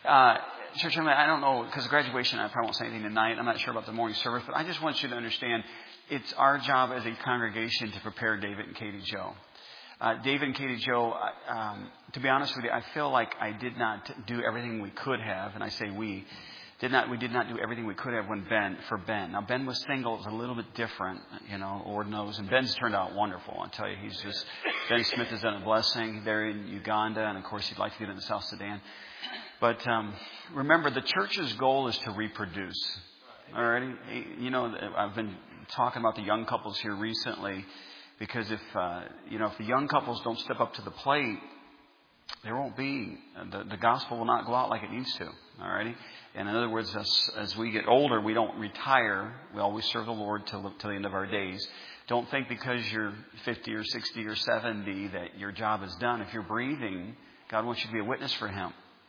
Church family, I don't know, because of graduation, I probably won't say anything tonight. I'm not sure about the morning service, but I just want you to understand it's our job as a congregation to prepare David and Katie Joe. David and Katie Joe, to be honest with you, I feel like I did not do everything we could have, and I say we did not do everything we could have for Ben. Now, Ben was single. It was a little bit different, Lord knows. And Ben's turned out wonderful. I'll tell you, Ben Smith has done a blessing there in Uganda, and of course, he'd like to get into South Sudan. But remember, the church's goal is to reproduce. Alrighty? I've been talking about the young couples here recently because if the young couples don't step up to the plate, there won't be, the gospel will not go out like it needs to. Alrighty? And in other words, as we get older, we don't retire. We always serve the Lord till the end of our days. Don't think because you're 50 or 60 or 70 that your job is done. If you're breathing, God wants you to be a witness for Him.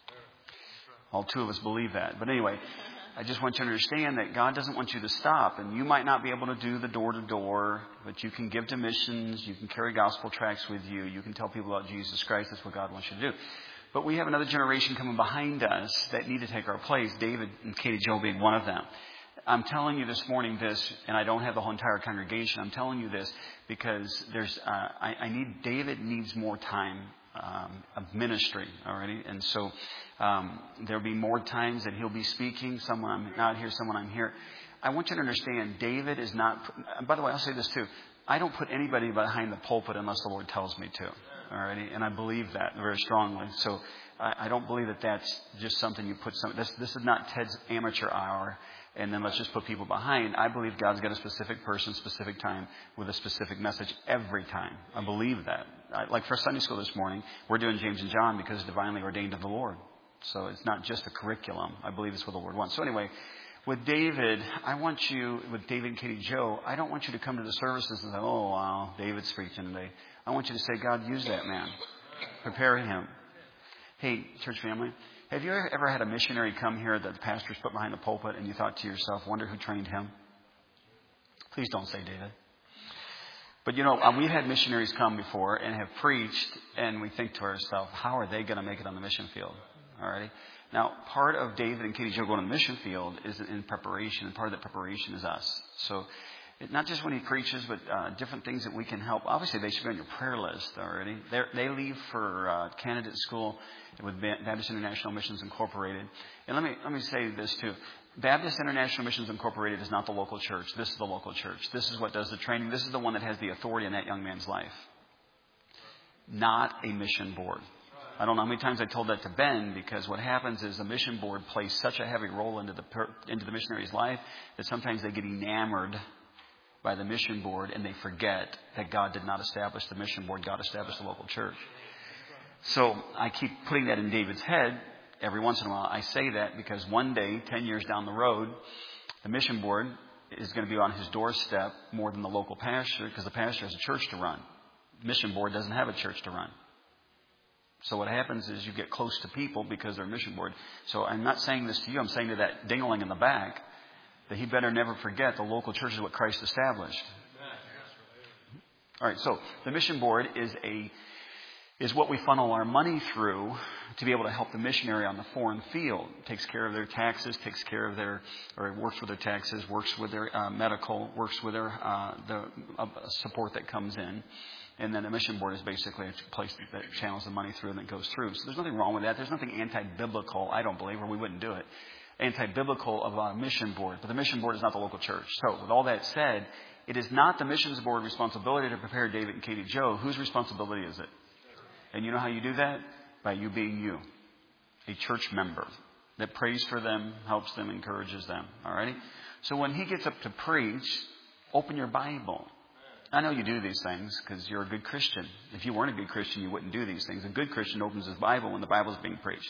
All two of us believe that. But anyway, I just want you to understand that God doesn't want you to stop. And you might not be able to do the door-to-door, but you can give to missions. You can carry gospel tracts with you. You can tell people about Jesus Christ. That's what God wants you to do. But we have another generation coming behind us that need to take our place, David and Katie Joe being one of them. I'm telling you this morning this, and I don't have the whole entire congregation. I'm telling you this because David needs more time of ministry already. And so there'll be more times that he'll be speaking. Someone I'm not here, someone I'm here. I want you to understand, David is not, by the way, I'll say this too. I don't put anybody behind the pulpit unless the Lord tells me to. Alrighty, and I believe that very strongly. So I don't believe that that's just something you put. This is not Ted's amateur hour, and then let's just put people behind. I believe God's got a specific person, specific time, with a specific message every time. I believe that. Like for Sunday school this morning, we're doing James and John because it's divinely ordained of the Lord. So it's not just a curriculum. I believe it's what the Lord wants. So anyway, with David, with David and Katie Joe, I don't want you to come to the services and say, oh, wow, David's preaching today. I want you to say, God, use that man. Prepare him. Hey, church family, have you ever had a missionary come here that the pastor's put behind the pulpit and you thought to yourself, wonder who trained him? Please don't say David. But we've had missionaries come before and have preached, and we think to ourselves, how are they going to make it on the mission field? Alrighty. Now, part of David and Katie Joe going to the mission field is in preparation, and part of that preparation is us. So, not just when he preaches, but different things that we can help. Obviously, they should be on your prayer list already. They leave for candidate school with Baptist International Missions Incorporated. And let me say this too. Baptist International Missions Incorporated is not the local church. This is the local church. This is what does the training. This is the one that has the authority in that young man's life. Not a mission board. I don't know how many times I told that to Ben, because what happens is the mission board plays such a heavy role into the missionary's life that sometimes they get enamored by the mission board and they forget that God did not establish the mission board. God established the local church. So I keep putting that in David's head. Every once in a while I say that because one day, 10 years down the road, the mission board is going to be on his doorstep more than the local pastor, because the pastor has a church to run. The mission board doesn't have a church to run. So what happens is you get close to people because they're a mission board. So I'm not saying this to you. I'm saying to that dingling in the back that he better never forget the local church is what Christ established. All right. So the mission board is what we funnel our money through to be able to help the missionary on the foreign field. It takes care of their taxes, works with their taxes, works with their medical, works with their the support that comes in. And then the mission board is basically a place that channels the money through and that goes through. So there's nothing wrong with that. There's nothing anti-biblical, I don't believe, or we wouldn't do it, anti-biblical about a mission board. But the mission board is not the local church. So with all that said, it is not the missions board responsibility to prepare David and Katie Joe. Whose responsibility is it? And you know how you do that? By you being you, a church member that prays for them, helps them, encourages them. All righty? So when he gets up to preach, open your Bible. I know you do these things because you're a good Christian. If you weren't a good Christian, you wouldn't do these things. A good Christian opens his Bible when the Bible is being preached.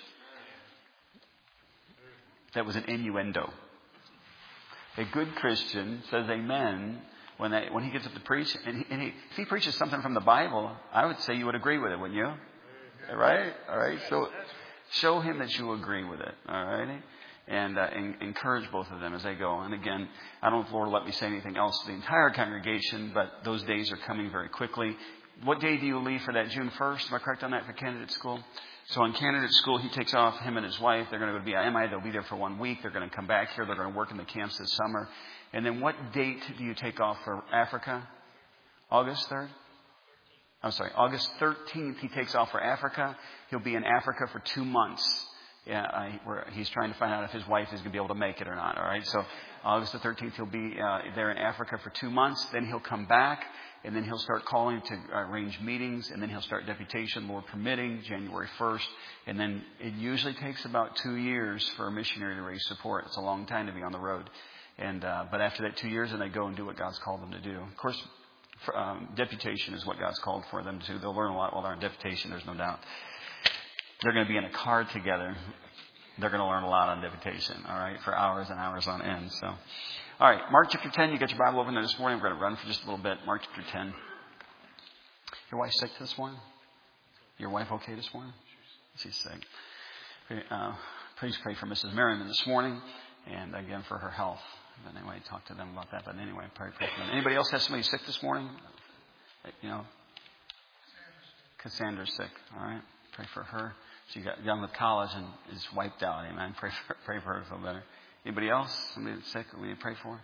That was an innuendo. A good Christian says amen when he gets up to preach. And if he preaches something from the Bible, I would say you would agree with it, wouldn't you? Right? All right. So show him that you agree with it. All righty. And encourage both of them as they go. And again, I don't know if the Lord will let me say anything else to the entire congregation, but those days are coming very quickly. What day do you leave for that? June 1st? Am I correct on that for candidate school? So on candidate school, he takes off, him and his wife. They're going to go to BIMI. They'll be there for 1 week. They're going to come back here. They're going to work in the camps this summer. And then what date do you take off for Africa? August 3rd? I'm sorry, August 13th he takes off for Africa. He'll be in Africa for 2 months. Yeah, he's trying to find out if his wife is going to be able to make it or not. All right, so August the 13th he'll be there in Africa for 2 months. Then he'll come back, and then he'll start calling to arrange meetings, and then he'll start deputation, Lord permitting, January 1st. And then it usually takes about 2 years for a missionary to raise support. It's a long time to be on the road. And but after that 2 years, then they go and do what God's called them to do. Of course, deputation is what God's called for them to do. They'll learn a lot while they're in deputation, there's no doubt. They're going to be in a car together. They're going to learn a lot on deputation, all right, for hours and hours on end. So, all right, Mark chapter 10. You got your Bible open there this morning. We're going to run for just a little bit. Mark chapter 10. Your wife sick this morning? Your wife okay this morning? She's sick. Please pray for Mrs. Merriman this morning, and again for her health. But anyway, talk to them about that. But anyway, pray for them. Anybody else have somebody sick this morning? You know, Cassandra's sick. All right, pray for her. She got done with college and is wiped out. Amen. Pray for her to feel better. Anybody else? Somebody that's sick that we need to pray for?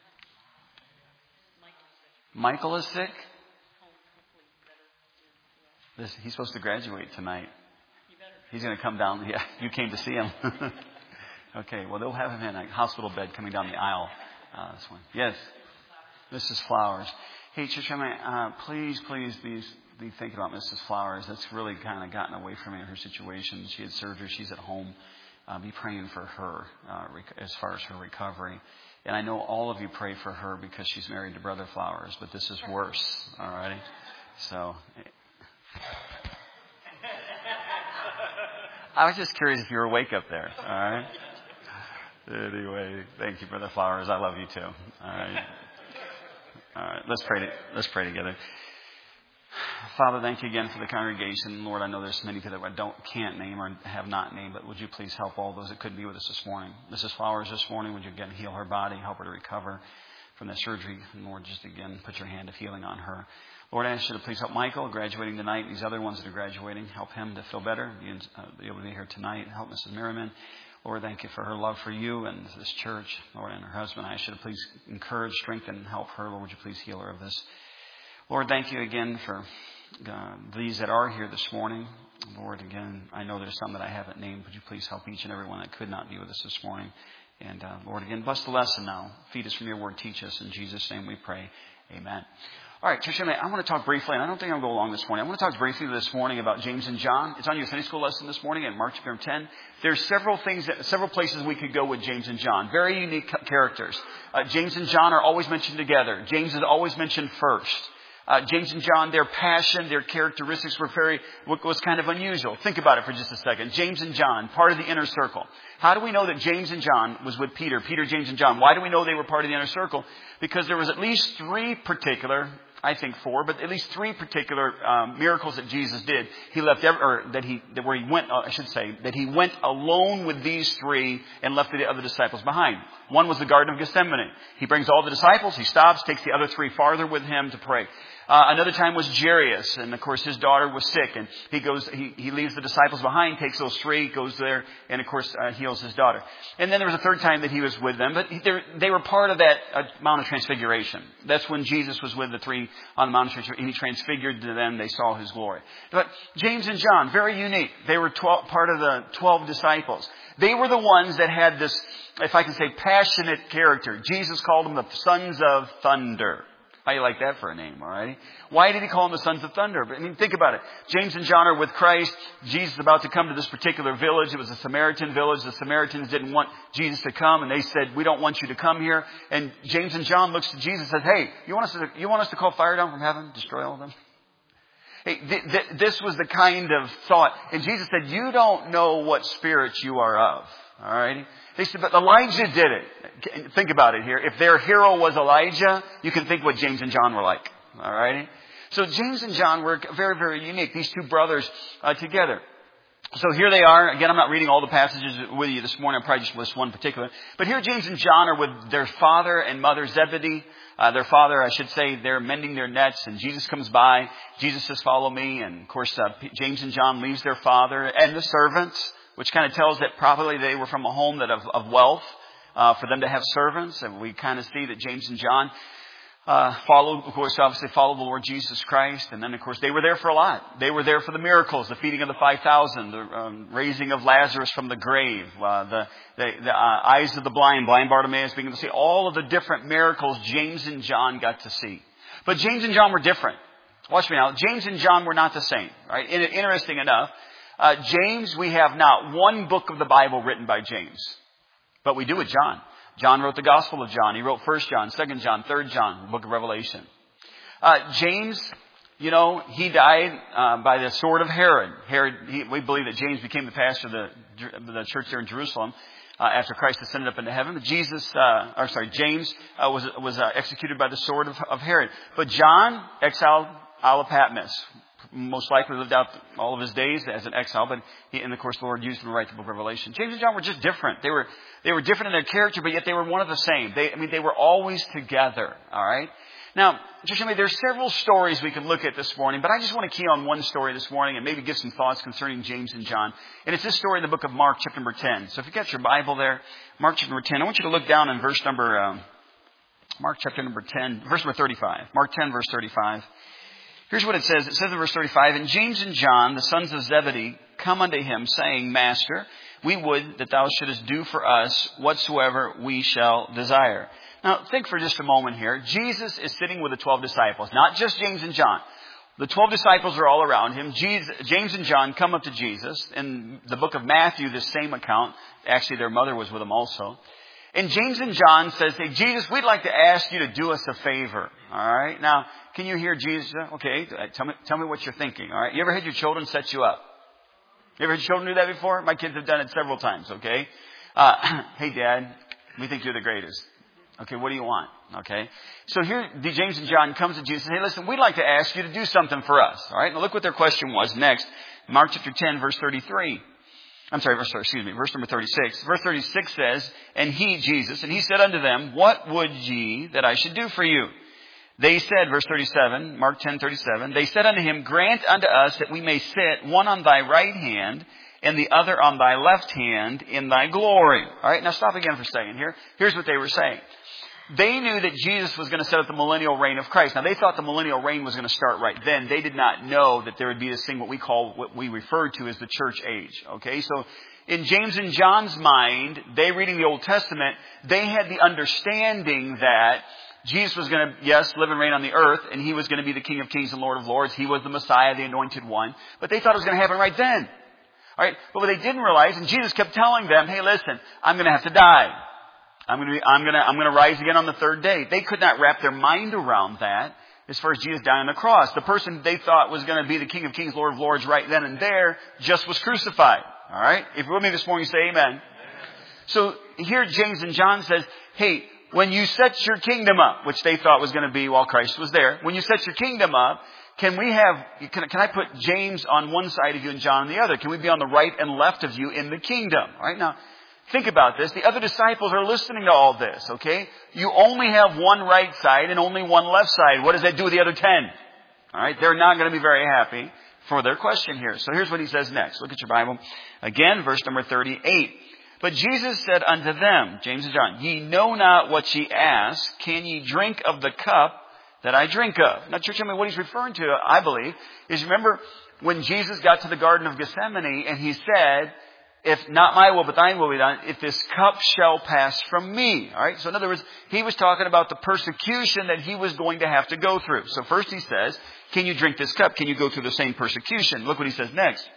Michael is sick? He's supposed to graduate tonight. He's going to come down. Yeah, you came to see him. Okay, well, they'll have him in a hospital bed coming down the aisle this one. Yes, Mrs. Flowers. Hey, church, please be thinking about Mrs. Flowers. That's really kind of gotten away from me in her situation. She had surgery. She's at home. Be praying for her as far as her recovery. And I know all of you pray for her because she's married to Brother Flowers, but this is worse. All righty? So I was just curious if you were awake up there. All right? Anyway, thank you, Brother Flowers. I love you too. All right. All right. Let's pray together. Father, thank you again for the congregation. Lord, I know there's many people that I can't name or have not named, but would you please help all those that couldn't be with us this morning? Mrs. Flowers this morning, would you again heal her body, help her to recover from the surgery? And Lord, just again, put your hand of healing on her. Lord, I ask you to please help Michael graduating tonight, and these other ones that are graduating. Help him to feel better, be able to be here tonight. Help Mrs. Merriman. Lord, thank you for her love for you and this church. Lord, and her husband, I ask you to please encourage, strengthen, and help her. Lord, would you please heal her of this? Lord, thank you again for these that are here this morning. Lord, again, I know there's some that I haven't named. Would you please help each and every one that could not be with us this morning? And Lord, again, bless the lesson now. Feed us from your word. Teach us. In Jesus' name we pray. Amen. All right, church, I want to talk briefly, and I don't think I'll go long this morning. I want to talk briefly this morning about James and John. It's on your Sunday school lesson this morning in Mark chapter 10. There's several places we could go with James and John. Very unique characters. James and John are always mentioned together. James is always mentioned first. James and John, their passion, their characteristics was kind of unusual. Think about it for just a second. James and John, part of the inner circle. How do we know that James and John was with Peter? Peter, James, and John. Why do we know they were part of the inner circle? Because there was at least three particular, I think four, but at least three particular miracles that Jesus did. He went alone with these three and left the other disciples behind. One was the Garden of Gethsemane. He brings all the disciples. He stops, takes the other three farther with him to pray. Another time was Jairus, and of course his daughter was sick, and he leaves the disciples behind, takes those three, goes there, and of course heals his daughter. And then there was a third time that he was with them, but they were part of that Mount of Transfiguration. That's when Jesus was with the three on the Mount of Transfiguration, and he transfigured to them. They saw his glory. But James and John, very unique. They were part of the 12 disciples. They were the ones that had this, if I can say, passionate character. Jesus called them the sons of thunder. How do you like that for a name, all right? Why did he call them the sons of thunder? I mean, think about it. James and John are with Christ. Jesus is about to come to this particular village. It was a Samaritan village. The Samaritans didn't want Jesus to come, and they said, "We don't want you to come here." And James and John looks to Jesus and says, "Hey, you want us to call fire down from heaven, destroy all of them?" Hey, this was the kind of thought. And Jesus said, "You don't know what spirit you are of." All right. They said, "But Elijah did it." Think about it here. If their hero was Elijah, you can think what James and John were like. All right. So James and John were very, very unique. These two brothers together. So here they are. Again, I'm not reading all the passages with you this morning. I'll probably just list one particular. But here James and John are with their father and mother Zebedee. Their father, I should say, they're mending their nets, and Jesus comes by. Jesus says, follow me. And, of course, James and John leaves their father and the servants, which kind of tells that probably they were from a home that of wealth for them to have servants. And we kind of see that James and John followed the Lord Jesus Christ. And then, of course, they were there for a lot. They were there for the miracles, the feeding of the 5,000, the raising of Lazarus from the grave, the eyes of the blind Bartimaeus being able to see, all of the different miracles James and John got to see. But James and John were different. Watch me now. James and John were not the same, right? Interesting enough, James, we have not one book of the Bible written by James, but we do with John. John wrote the Gospel of John. He wrote 1 John, 2 John, 3 John, the book of Revelation. James, he died by the sword of Herod. We believe that James became the pastor of the church there in Jerusalem after Christ ascended up into heaven. But James was executed by the sword of Herod. But John, exiled Isle of Patmos. Most likely lived out all of his days as an exile, and of course the Lord used him to write the book of Revelation. James and John were just different. They were different in their character, but yet they were one of the same. They were always together. All right. Now, there's several stories we can look at this morning, but I just want to key on one story this morning and maybe give some thoughts concerning James and John. And it's this story in the book of Mark, chapter number 10. So if you got your Bible there, Mark chapter number 10, I want you to look down in Mark chapter number 10, verse number 35. Mark 10, verse 35. Here's what it says. It says in verse 35, and James and John, the sons of Zebedee, come unto him, saying, Master, we would that thou shouldest do for us whatsoever we shall desire. Now, think for just a moment here. Jesus is sitting with the 12 disciples, not just James and John. The 12 disciples are all around him. James and John come up to Jesus. In the book of Matthew, this same account, actually their mother was with them also. And James and John says, hey, Jesus, we'd like to ask you to do us a favor. All right. Now, can you hear Jesus? Okay. Tell me what you're thinking. All right. You ever had your children set you up? You ever had your children do that before? My kids have done it several times. Okay. Hey, Dad, we think you're the greatest. Okay. What do you want? Okay. So here, James and John comes to Jesus and say, hey, listen, we'd like to ask you to do something for us. All right. Now look what their question was next. Mark chapter 10, verse 33. Verse number 36. Verse 36 says, and he, Jesus, and he said unto them, what would ye that I should do for you? They said, verse 37, Mark 10:37, they said unto him, grant unto us that we may sit one on thy right hand and the other on thy left hand in thy glory. All right, now stop again for a second here. Here's what they were saying. They knew that Jesus was going to set up the millennial reign of Christ. Now, they thought the millennial reign was going to start right then. They did not know that there would be this thing, what we refer to as the church age. Okay, so in James and John's mind, they reading the Old Testament, they had the understanding that Jesus was going to, yes, live and reign on the earth, and he was going to be the King of Kings and Lord of Lords. He was the Messiah, the Anointed One. But they thought it was going to happen right then. All right, but what they didn't realize, and Jesus kept telling them, hey, listen, I'm going to have to die. I'm going to rise again on the third day. They could not wrap their mind around that as far as Jesus dying on the cross. The person they thought was going to be the King of Kings, Lord of Lords right then and there just was crucified. All right? If you're with me this morning, say amen. Amen. So here James and John says, hey, when you set your kingdom up, which they thought was going to be while Christ was there, when you set your kingdom up, can I put James on one side of you and John on the other? Can we be on the right and left of you in the kingdom? All right? Now, think about this. The other disciples are listening to all this, okay? You only have one right side and only one left side. What does that do with the other 10? All right? They're not going to be very happy for their question here. So here's what he says next. Look at your Bible. Again, verse number 38. But Jesus said unto them, James and John, ye know not what ye ask. Can ye drink of the cup that I drink of? Now, church, what he's referring to, I believe, is remember when Jesus got to the Garden of Gethsemane and he said, if not my will, but thine will be done, if this cup shall pass from me. All right. So in other words, he was talking about the persecution that he was going to have to go through. So first he says, can you drink this cup? Can you go through the same persecution? Look what he says next.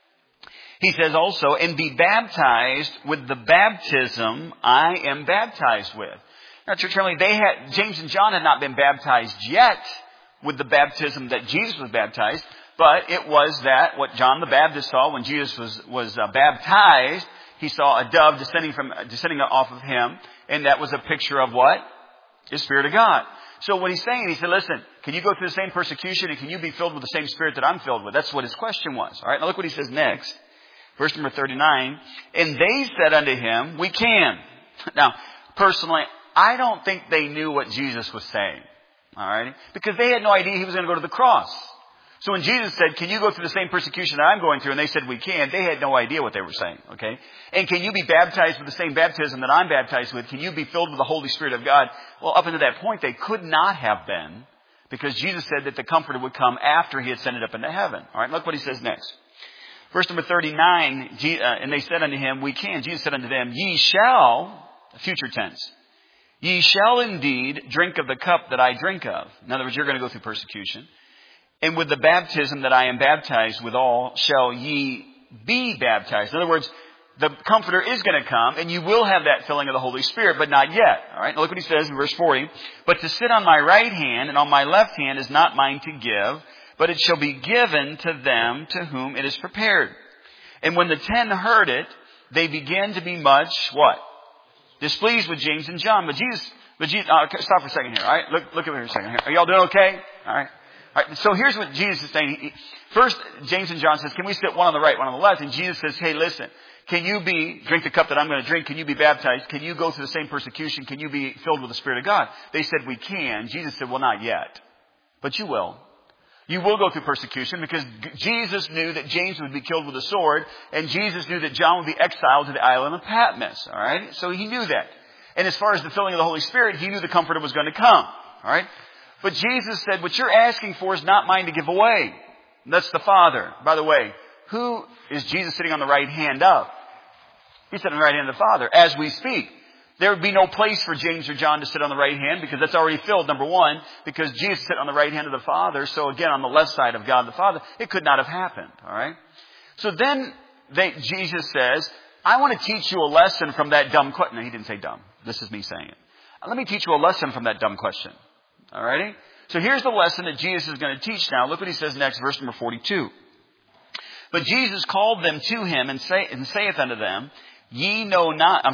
He says also, and be baptized with the baptism I am baptized with. Now, church family, James and John had not been baptized yet with the baptism that Jesus was baptized. But it was that what John the Baptist saw when Jesus was baptized. He saw a dove descending off of him, and that was a picture of what? The Spirit of God. So what he's saying, he said, listen, can you go through the same persecution and can you be filled with the same Spirit that I'm filled with? That's what his question was. All right. Now look what he says next. Verse number 39, and they said unto him, we can. Now, personally, I don't think they knew what Jesus was saying. All right? Because they had no idea he was going to go to the cross. So when Jesus said, can you go through the same persecution that I'm going through? And they said, we can. They had no idea what they were saying. Okay? And can you be baptized with the same baptism that I'm baptized with? Can you be filled with the Holy Spirit of God? Well, up until that point, they could not have been. Because Jesus said that the Comforter would come after he ascended up into heaven. All right? Look what he says next. Verse number 39, and they said unto him, we can. Jesus said unto them, ye shall, future tense, ye shall indeed drink of the cup that I drink of. In other words, you're going to go through persecution. And with the baptism that I am baptized withal, shall ye be baptized. In other words, the Comforter is going to come, and you will have that filling of the Holy Spirit, but not yet. All right. Now look what he says in verse 40. But to sit on my right hand and on my left hand is not mine to give, but it shall be given to them to whom it is prepared. And when the 10 heard it, they began to be much what? Displeased with James and John. But Jesus, stop for a second here. All right. Look over here a second here. Are y'all doing okay? All right. All right, so here's what Jesus is saying. First, James and John says, can we sit one on the right, one on the left? And Jesus says, hey, listen, can you drink the cup that I'm going to drink? Can you be baptized? Can you go through the same persecution? Can you be filled with the Spirit of God? They said, we can. Jesus said, well, not yet. But you will. You will go through persecution because Jesus knew that James would be killed with a sword, and Jesus knew that John would be exiled to the island of Patmos. All right? So he knew that. And as far as the filling of the Holy Spirit, he knew the Comforter was going to come. All right? But Jesus said, what you're asking for is not mine to give away. That's the Father. By the way, who is Jesus sitting on the right hand of? He's sitting on the right hand of the Father as we speak. There would be no place for James or John to sit on the right hand because that's already filled, number one, because Jesus sat on the right hand of the Father. So again, on the left side of God the Father, it could not have happened. All right. So then Jesus says, I want to teach you a lesson from that dumb question. No, he didn't say dumb. This is me saying it. Let me teach you a lesson from that dumb question. Alrighty? So here's the lesson that Jesus is going to teach now. Look what he says next, verse number 42. But Jesus called them to him and saith unto them, ye know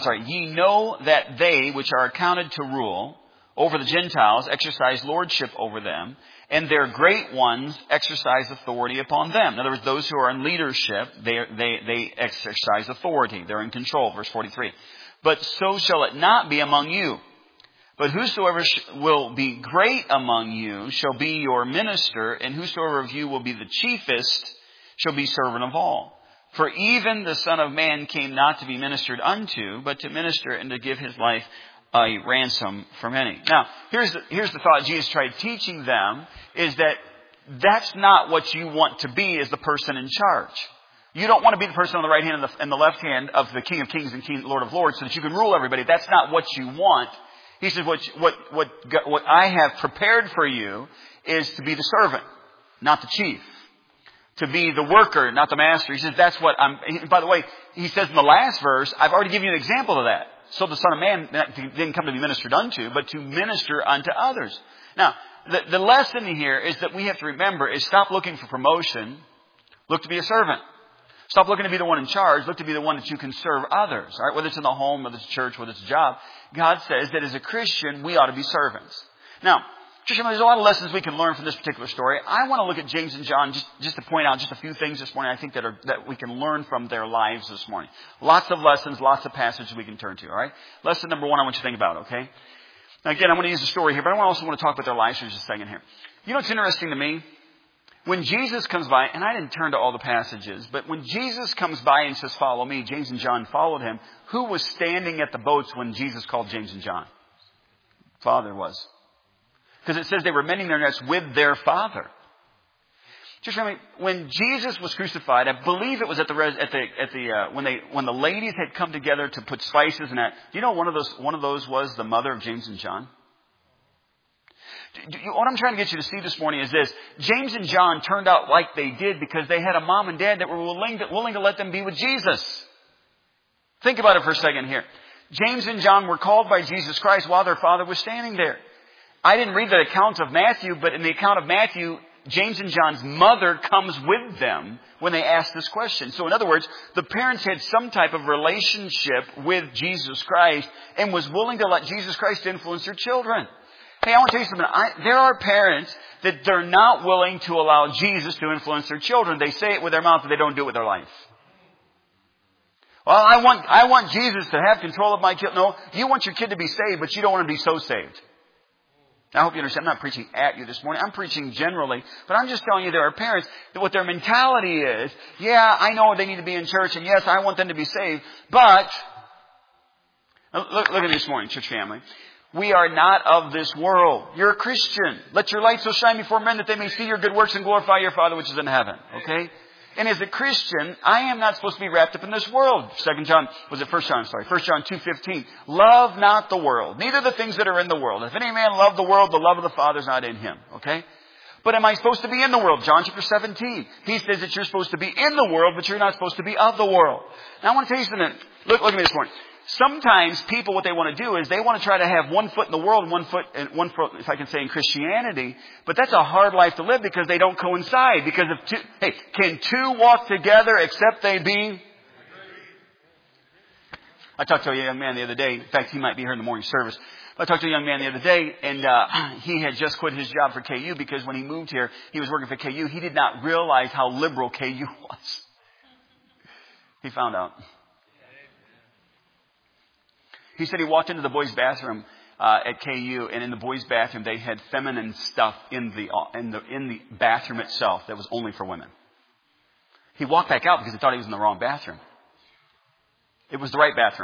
that they which are accounted to rule over the Gentiles exercise lordship over them, and their great ones exercise authority upon them. In other words, those who are in leadership, they exercise authority. They're in control. Verse 43. But so shall it not be among you. But whosoever will be great among you shall be your minister, and whosoever of you will be the chiefest shall be servant of all. For even the Son of Man came not to be ministered unto, but to minister and to give his life a ransom for many. Now, here's the thought Jesus tried teaching them, is that that's not what you want to be as the person in charge. You don't want to be the person on the right hand and the left hand of the King of Kings and Lord of Lords so that you can rule everybody. That's not what you want. He says, what I have prepared for you is to be the servant, not the chief. To be the worker, not the master. He says, that's what by the way, he says in the last verse, I've already given you an example of that. So the Son of Man didn't come to be ministered unto, but to minister unto others. Now, the lesson here is that we have to remember is stop looking for promotion. Look to be a servant. Stop looking to be the one in charge. Look to be the one that you can serve others. All right? Whether it's in the home, whether it's church, whether it's a job. God says that as a Christian, we ought to be servants. Now, there's a lot of lessons we can learn from this particular story. I want to look at James and John just to point out just a few things this morning I think that we can learn from their lives this morning. Lots of lessons, lots of passages we can turn to. All right? Lesson number one I want you to think about, okay? Now, again, I'm going to use a story here, but I also want to talk about their lives for just a second here. You know what's interesting to me? When Jesus comes by, and I didn't turn to all the passages, but when Jesus comes by and says, follow me, James and John followed him. Who was standing at the boats when Jesus called James and John? Father was. Because it says they were mending their nets with their father. Just remember, when Jesus was crucified, I believe it was when the ladies had come together to put spices in that. Do you know one of those was the mother of James and John? What I'm trying to get you to see this morning is this. James and John turned out like they did because they had a mom and dad that were willing to let them be with Jesus. Think about it for a second here. James and John were called by Jesus Christ while their father was standing there. I didn't read the account of Matthew, but in the account of Matthew, James and John's mother comes with them when they ask this question. So in other words, the parents had some type of relationship with Jesus Christ and was willing to let Jesus Christ influence their children. Hey, I want to tell you something. There are parents that they're not willing to allow Jesus to influence their children. They say it with their mouth, but they don't do it with their life. Well, I want Jesus to have control of my kid. No, you want your kid to be saved, but you don't want to be so saved. I hope you understand. I'm not preaching at you this morning. I'm preaching generally. But I'm just telling you there are parents that what their mentality is, yeah, I know they need to be in church, and yes, I want them to be saved. But, look at me this morning, church family. We are not of this world. You're a Christian. Let your light so shine before men that they may see your good works and glorify your Father which is in heaven. Okay? And as a Christian, I am not supposed to be wrapped up in this world. 1 John 2:15. Love not the world, neither the things that are in the world. If any man love the world, the love of the Father is not in him. Okay? But am I supposed to be in the world? John chapter 17. He says that you're supposed to be in the world, but you're not supposed to be of the world. Now I want to tell you something. Look at me this morning. Sometimes people, what they want to do is they want to try to have one foot in the world and one foot, if I can say, in Christianity. But that's a hard life to live because they don't coincide. Because can two walk together except they be? I talked to a young man the other day. In fact, he might be here in the morning service. I talked to a young man the other day, and he had just quit his job for KU because when he moved here, he was working for KU. He did not realize how liberal KU was. He found out. He said he walked into the boys' bathroom at KU, and in the boys' bathroom they had feminine stuff in the bathroom itself that was only for women. He walked back out because he thought he was in the wrong bathroom. It was the right bathroom.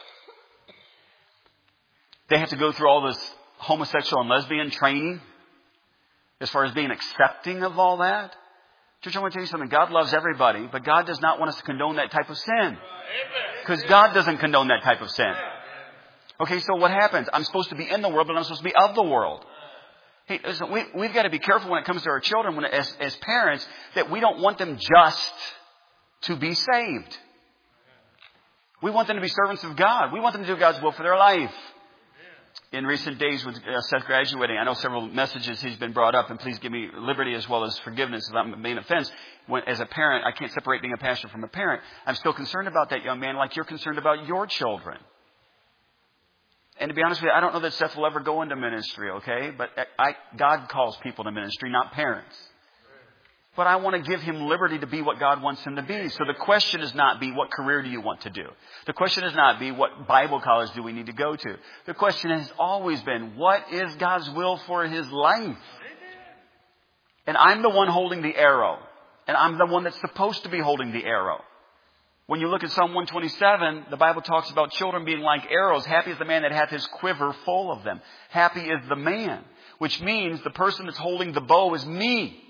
They have to go through all this homosexual and lesbian training as far as being accepting of all that. Church, I want to tell you something. God loves everybody, but God does not want us to condone that type of sin. Because God doesn't condone that type of sin. Okay, so what happens? I'm supposed to be in the world, but I'm supposed to be of the world. Hey, listen, we've got to be careful when it comes to our children, as parents, that we don't want them just to be saved. We want them to be servants of God. We want them to do God's will for their life. In recent days with Seth graduating, I know several messages he's been brought up, and please give me liberty as well as forgiveness if I'm being offense. As a parent, I can't separate being a pastor from a parent. I'm still concerned about that young man like you're concerned about your children. And to be honest with you, I don't know that Seth will ever go into ministry, okay? But God calls people to ministry, not parents. But I want to give him liberty to be what God wants him to be. So the question is not be what career do you want to do. The question is not be what Bible college do we need to go to. The question has always been what is God's will for his life? And I'm the one holding the arrow. And I'm the one that's supposed to be holding the arrow. When you look at Psalm 127, the Bible talks about children being like arrows. Happy is the man that hath his quiver full of them. Happy is the man. Which means the person that's holding the bow is me.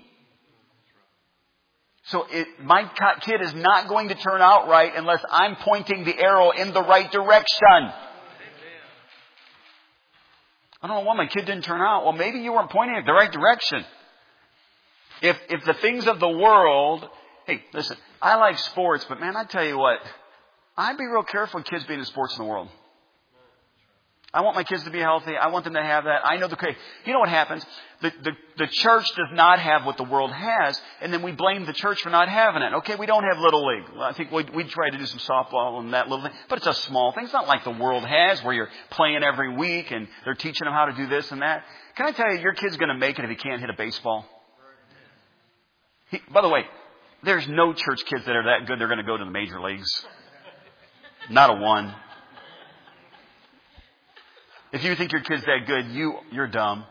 So my kid is not going to turn out right unless I'm pointing the arrow in the right direction. I don't know why my kid didn't turn out. Well, maybe you weren't pointing it the right direction. If the things of the world... Hey, listen, I like sports, but man, I tell you what, I'd be real careful with kids being in sports in the world. I want my kids to be healthy. I want them to have that. I know you know what happens? The church does not have what the world has, and then we blame the church for not having it. Okay, we don't have Little League. Well, I think we try to do some softball and that little thing, but it's a small thing. It's not like the world has where you're playing every week and they're teaching them how to do this and that. Can I tell you, your kid's going to make it if he can't hit a baseball? By the way, there's no church kids that are that good they're going to go to the major leagues. Not a one. If you think your kid's that good, you're dumb.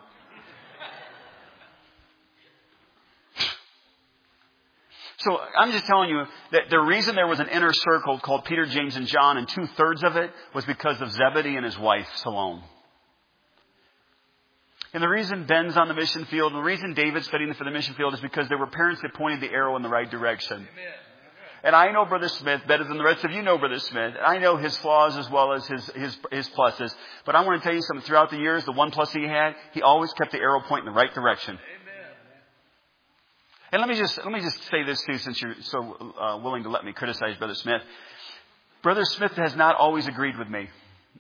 So I'm just telling you that the reason there was an inner circle called Peter, James, and John, and 2/3 of it was because of Zebedee and his wife, Salome. And the reason Ben's on the mission field, and the reason David's studying for the mission field is because there were parents that pointed the arrow in the right direction. Amen. And I know Brother Smith better than the rest of you know Brother Smith. I know his flaws as well as his pluses. But I want to tell you something. Throughout the years, the one plus he had, he always kept the arrow pointing in the right direction. Amen. And let me just say this too, since you're so willing to let me criticize Brother Smith. Brother Smith has not always agreed with me.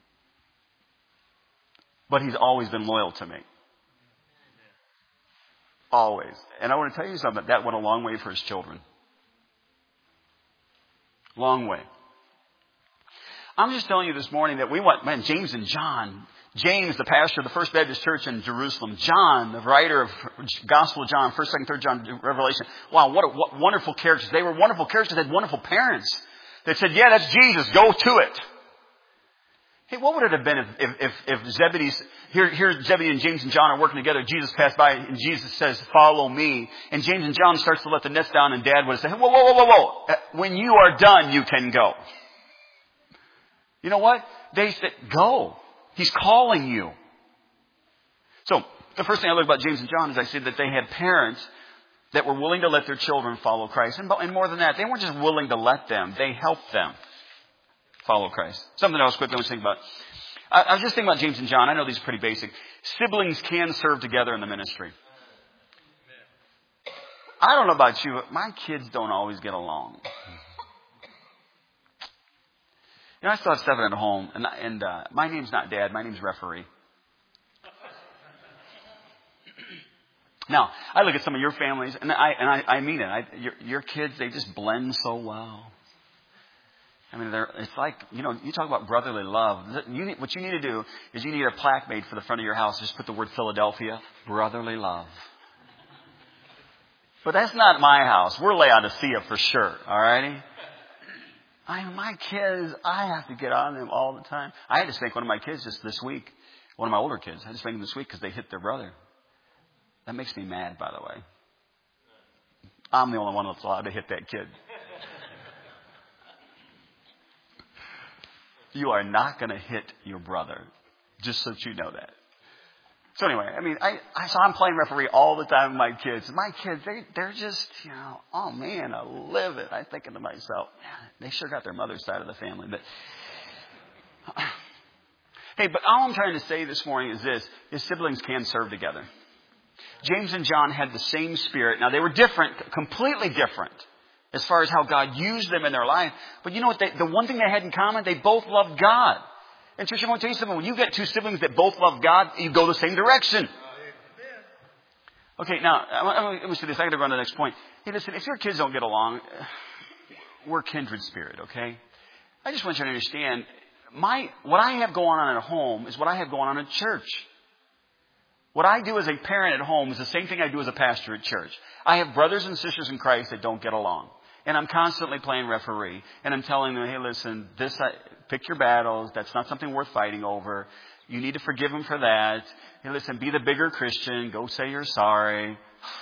But he's always been loyal to me. Always. And I want to tell you something. That went a long way for his children. Long way. I'm just telling you this morning that James and John. James, the pastor of the First Baptist Church in Jerusalem. John, the writer of Gospel of John, 1st, 2nd, 3rd John, Revelation. Wow, what wonderful characters. They were wonderful characters. They had wonderful parents. They said, yeah, that's Jesus. Go to it. Hey, what would it have been if Zebedee's, here Zebedee and James and John are working together. Jesus passed by and Jesus says, follow me. And James and John starts to let the nets down and Dad would have said, whoa. When you are done, you can go. You know what? They said, go. He's calling you. So, the first thing I look about James and John is I see that they had parents that were willing to let their children follow Christ. And more than that, they weren't just willing to let them. They helped them follow Christ. Something else quickly I was thinking about. I was just thinking about James and John. I know these are pretty basic. Siblings can serve together in the ministry. I don't know about you, but my kids don't always get along. You know, I still have 7 at home, and my name's not Dad. My name's Referee. Now, I look at some of your families, and I mean it. Your kids, they just blend so well. I mean, it's like, you know, you talk about brotherly love. What you need to do is you need a plaque made for the front of your house. Just put the word Philadelphia, brotherly love. But that's not my house. We're Laodicea for sure, all righty? My kids, I have to get on them all the time. I had to spank one of my kids just this week. One of my older kids. I had to spank them this week because they hit their brother. That makes me mad, by the way. I'm the only one that's allowed to hit that kid. You are not going to hit your brother. Just so that you know that. So anyway, I mean, I'm playing referee all the time with my kids. My kids, they're just, you know, oh man, I live it. I'm thinking to myself, man, they sure got their mother's side of the family. But hey, but all I'm trying to say this morning is this, is siblings can serve together. James and John had the same spirit. Now, they were different, completely different, as far as how God used them in their life. But you know what? The one thing they had in common, they both loved God. And church, I want to tell you something. When you get 2 siblings that both love God, you go the same direction. Okay, now, let me say this. I got to go on to the next point. Hey, listen, if your kids don't get along, we're kindred spirit, okay? I just want you to understand, what I have going on at home is what I have going on at church. What I do as a parent at home is the same thing I do as a pastor at church. I have brothers and sisters in Christ that don't get along. And I'm constantly playing referee. And I'm telling them, hey, listen, pick your battles. That's not something worth fighting over. You need to forgive them for that. Hey, listen, be the bigger Christian. Go say you're sorry.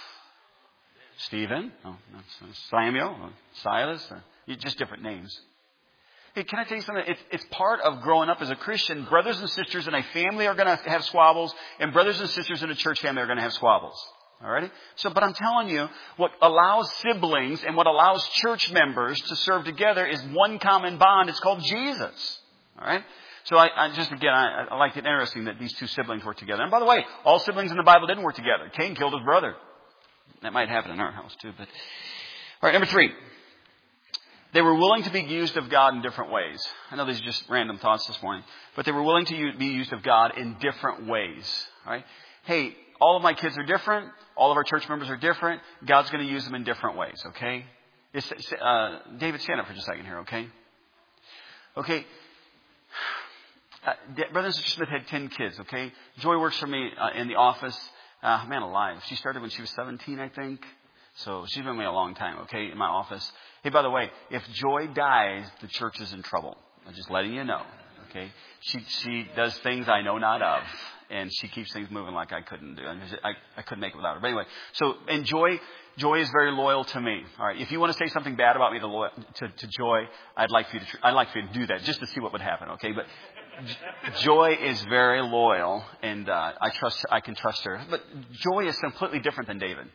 Stephen, Samuel, Silas, just different names. Hey, can I tell you something? It's part of growing up as a Christian. Brothers and sisters in a family are going to have squabbles, and brothers and sisters in a church family are going to have squabbles. Alrighty? But I'm telling you, what allows siblings and what allows church members to serve together is one common bond. It's called Jesus. Alright? So I like it interesting that these 2 siblings work together. And by the way, all siblings in the Bible didn't work together. Cain killed his brother. That might happen in our house too. But all right, number 3. They were willing to be used of God in different ways. I know these are just random thoughts this morning. But they were willing to be used of God in different ways. All right? Hey, all of my kids are different. All of our church members are different. God's going to use them in different ways, okay? David, stand up for just a second here, okay? Okay. Brother and Sister Smith had 10 kids, okay? Joy works for me in the office. Man alive. She started when she was 17, I think. So she's been with me a long time, okay, in my office. Hey, by the way, if Joy dies, the church is in trouble. I'm just letting you know, okay? She does things I know not of, and she keeps things moving like I couldn't do. I couldn't make it without her. But anyway, and Joy is very loyal to me. All right, if you want to say something bad about me to Joy, I'd like for you to do that just to see what would happen, okay? But Joy is very loyal, and I can trust her. But Joy is completely different than David.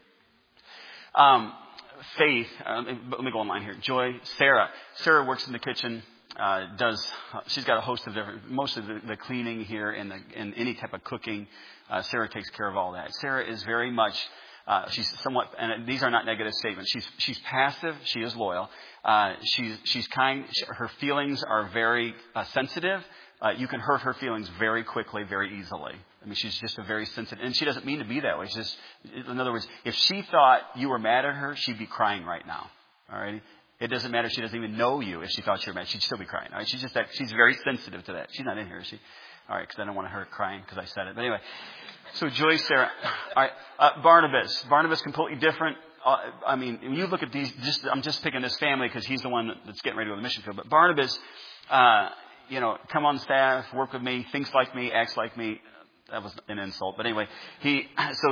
Faith, let me go online here. Joy, Sarah works in the kitchen, she's got a host of different, most of the cleaning here and any type of cooking. Sarah takes care of all that. Sarah is very much, she's somewhat, and these are not negative statements. She's passive. She is loyal. She's kind. Her feelings are very sensitive. You can hurt her feelings very quickly, very easily. I mean, she's just a very sensitive, and she doesn't mean to be that way. She's just, in other words, if she thought you were mad at her, she'd be crying right now. All right? It doesn't matter if she doesn't even know you. If she thought you were mad, she'd still be crying. All right? She's very sensitive to that. She's not in here, is she? All right, because I don't want her crying because I said it. But anyway, so Joy, Sarah. All right, Barnabas. Barnabas completely different. I mean, when you look at these, I'm just picking this family because he's the one that's getting ready to go to the mission field. But Barnabas, come on staff, work with me, thinks like me, acts like me. That was an insult, but anyway, he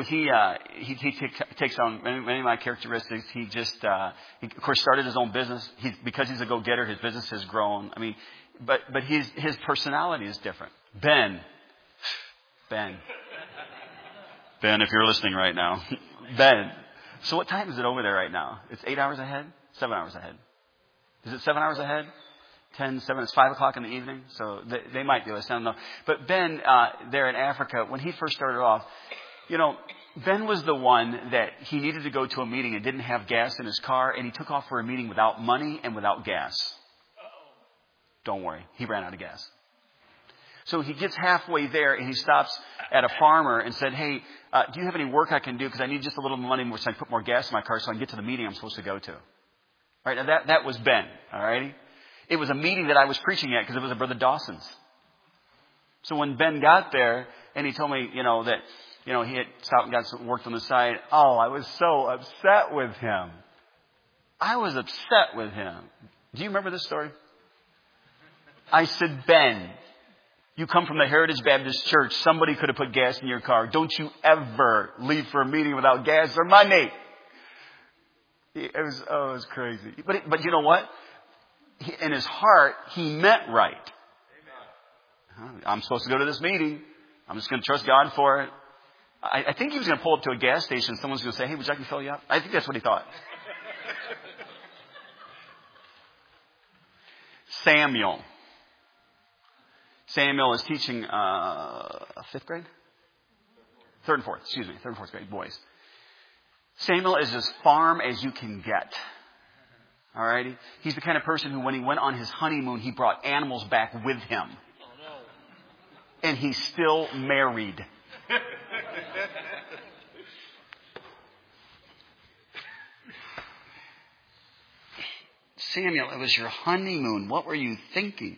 takes on many of my characteristics. He of course started his own business. Because he's a go-getter, his business has grown. I mean, but his personality is different. Ben, if you're listening right now, Ben. So what time is it over there right now? It's 8 hours ahead? 7 hours ahead. Is it 7 hours ahead? 10, 7, it's 5 o'clock in the evening. So they might do this. I don't know. But Ben, there in Africa, when he first started off, Ben was the one that he needed to go to a meeting and didn't have gas in his car. And he took off for a meeting without money and without gas. Don't worry. He ran out of gas. So he gets halfway there and he stops at a farmer and said, hey, do you have any work I can do? Because I need just a little money so I can put more gas in my car so I can get to the meeting I'm supposed to go to. All right. Now that was Ben. All righty. It was a meeting that I was preaching at because it was at Brother Dawson's. So when Ben got there and he told me, that, he had stopped and got some work on the side. Oh, I was so upset with him. Do you remember this story? I said, Ben, you come from the Heritage Baptist Church. Somebody could have put gas in your car. Don't you ever leave for a meeting without gas or money. It was crazy. But you know what? In his heart, he meant right. I'm supposed to go to this meeting. I'm just going to trust God for it. I think he was going to pull up to a gas station. Someone's going to say, hey, would you like me to fill you up? I think that's what he thought. Samuel is teaching fifth grade? Third and fourth grade boys. Samuel is as farm as you can get. All righty? He's the kind of person who, when he went on his honeymoon, he brought animals back with him. And he's still married. Samuel, it was your honeymoon. What were you thinking?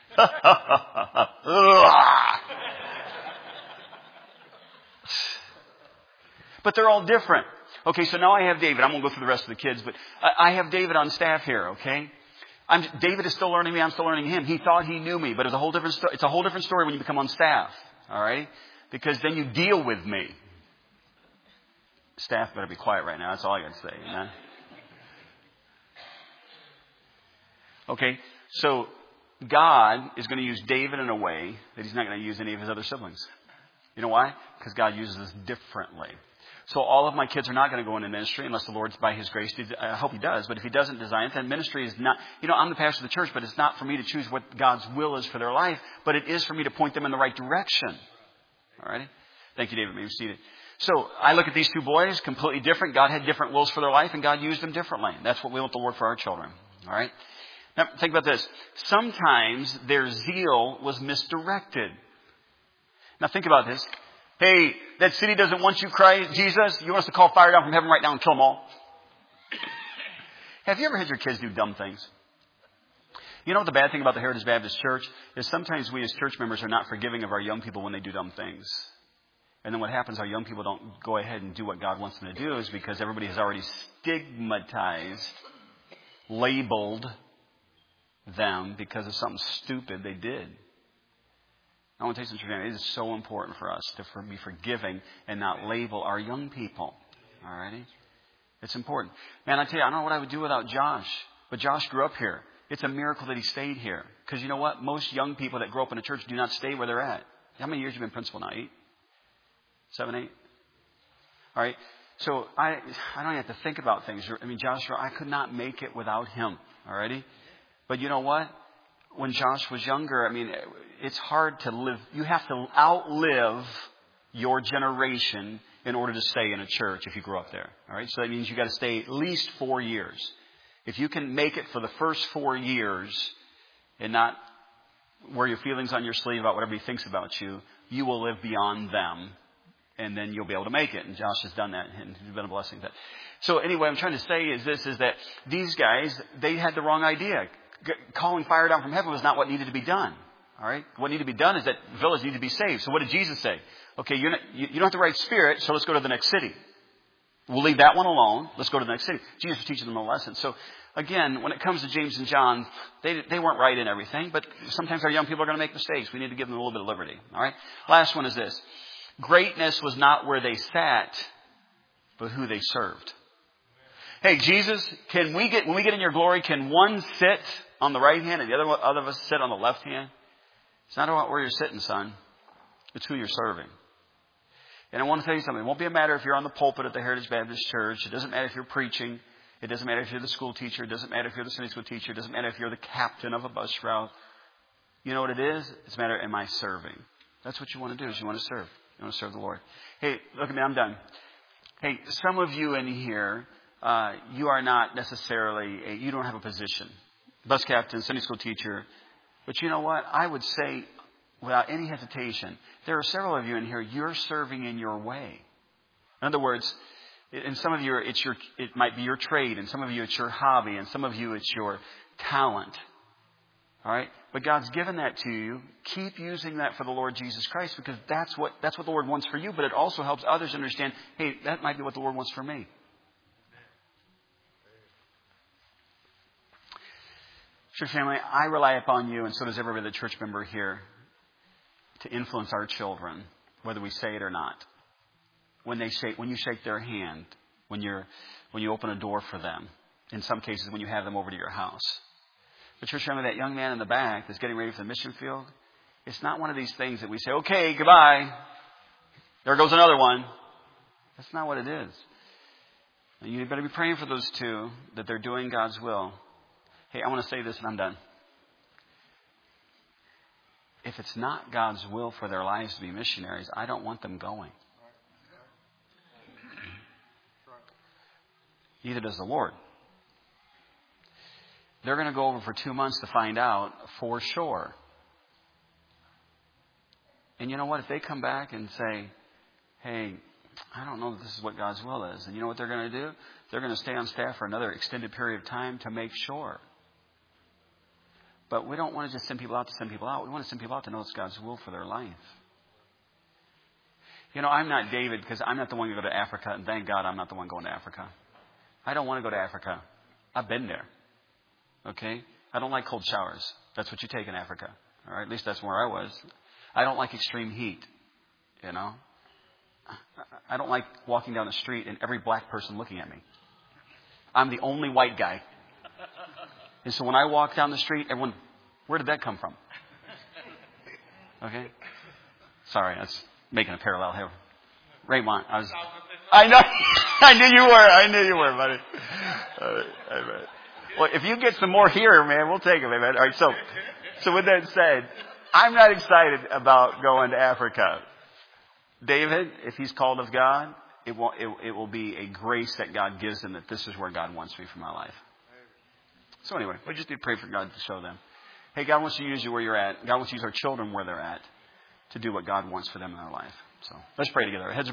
But they're all different. Okay, so now I have David. I'm going to go through the rest of the kids, but I have David on staff here, okay? David is still learning me. I'm still learning him. He thought he knew me, but it's a whole different story. It's a whole different story when you become on staff, all right? Because then you deal with me. Staff better be quiet right now. That's all I got to say. You know? Okay, so God is going to use David in a way that he's not going to use any of his other siblings. You know why? Because God uses us differently. So all of my kids are not going to go into ministry unless the Lord's by His grace. I hope He does. But if He doesn't design it, then ministry is not, I'm the pastor of the church, but it's not for me to choose what God's will is for their life, but it is for me to point them in the right direction. All righty? Thank you, David. May be seated. So I look at these two boys, completely different. God had different wills for their life, and God used them differently. That's what we want the Lord for our children. All right? Now, think about this. Sometimes their zeal was misdirected. Now, think about this. Hey, that city doesn't want you, Christ, Jesus. You want us to call fire down from heaven right now and kill them all? Have you ever had your kids do dumb things? You know what the bad thing about the Heritage Baptist Church is? Sometimes we as church members are not forgiving of our young people when they do dumb things. And then what happens, our young people don't go ahead and do what God wants them to do, is because everybody has already stigmatized, labeled them because of something stupid they did. I want to tell you something. It is so important for us to be forgiving and not label our young people. All righty? It's important. Man, I tell you, I don't know what I would do without Josh. But Josh grew up here. It's a miracle that he stayed here. Because you know what? Most young people that grow up in a church do not stay where they're at. How many years have you been principal now? 8? 7, 8? All right. So I don't have to think about things. I mean, Joshua, I could not make it without him. All righty? But you know what? When Josh was younger, I mean, it's hard to live. You have to outlive your generation in order to stay in a church if you grew up there. All right. So that means you got to stay at least 4 years. If you can make it for the first 4 years and not wear your feelings on your sleeve about what everybody thinks about you, you will live beyond them. And then you'll be able to make it. And Josh has done that. And he's been a blessing. So anyway, what I'm trying to say is that these guys, they had the wrong idea. Calling fire down from heaven was not what needed to be done. All right. What needed to be done is that the village needed to be saved. So what did Jesus say? Okay, you don't have the right spirit, so let's go to the next city. We'll leave that one alone. Let's go to the next city. Jesus was teaching them a lesson. So, again, when it comes to James and John, they weren't right in everything, but sometimes our young people are going to make mistakes. We need to give them a little bit of liberty. All right? Last one is this. Greatness was not where they sat, but who they served. Hey, Jesus, when we get in your glory, can one sit on the right hand and the other of us sit on the left hand? It's not about where you're sitting, son. It's who you're serving. And I want to tell you something. It won't be a matter if you're on the pulpit at the Heritage Baptist Church. It doesn't matter if you're preaching. It doesn't matter if you're the school teacher. It doesn't matter if you're the Sunday school teacher. It doesn't matter if you're the captain of a bus route. You know what it is? It's a matter, am I serving? That's what you want to do, is you want to serve. You want to serve the Lord. Hey, look at me. I'm done. Hey, some of you in here, you are not necessarily, you don't have a position. Bus captain, Sunday school teacher. But you know what? I would say, without any hesitation, there are several of you in here, you're serving in your way. In other words, in some of you, it might be your trade. In some of you, it's your hobby. And some of you, it's your talent. All right? But God's given that to you. Keep using that for the Lord Jesus Christ, because that's what the Lord wants for you. But it also helps others understand, hey, that might be what the Lord wants for me. Church family, I rely upon you, and so does every other church member here, to influence our children, whether we say it or not. When you shake their hand, when you open a door for them, in some cases when you have them over to your house. But church family, that young man in the back that's getting ready for the mission field, it's not one of these things that we say, okay, goodbye. There goes another one. That's not what it is. And you better be praying for those two, that they're doing God's will. Hey, I want to say this and I'm done. If it's not God's will for their lives to be missionaries, I don't want them going. Neither does the Lord. They're going to go over for 2 months to find out for sure. And you know what? If they come back and say, hey, I don't know that this is what God's will is. And you know what they're going to do? They're going to stay on staff for another extended period of time to make sure. But we don't want to just send people out to send people out. We want to send people out to know it's God's will for their life. You know, I'm not David, because I'm not the one going to go to Africa. And thank God I'm not the one going to Africa. I don't want to go to Africa. I've been there. Okay? I don't like cold showers. That's what you take in Africa. All right? At least that's where I was. I don't like extreme heat. You know? I don't like walking down the street and every black person looking at me. I'm the only white guy. And so when I walk down the street, everyone, where did that come from? Okay? Sorry, that's making a parallel here. Raymond, I know. I knew you were, buddy. Well, if you get some more here, man, we'll take them, man. All right, so with that said, I'm not excited about going to Africa. David, if he's called of God, it will be a grace that God gives him, that this is where God wants me for my life. So anyway, we just need to pray for God to show them. Hey, God wants to use you where you're at. God wants to use our children where they're at to do what God wants for them in their life. So let's pray together. Our heads are